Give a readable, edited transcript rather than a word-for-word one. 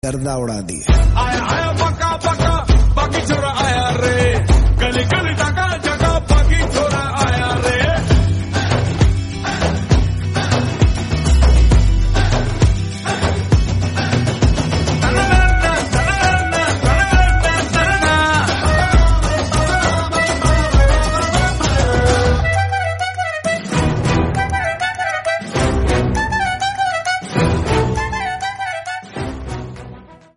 गर्दा उड़ा दी। आया आया पक्का पक्का बाकी छोरा आया रे गली गली टाका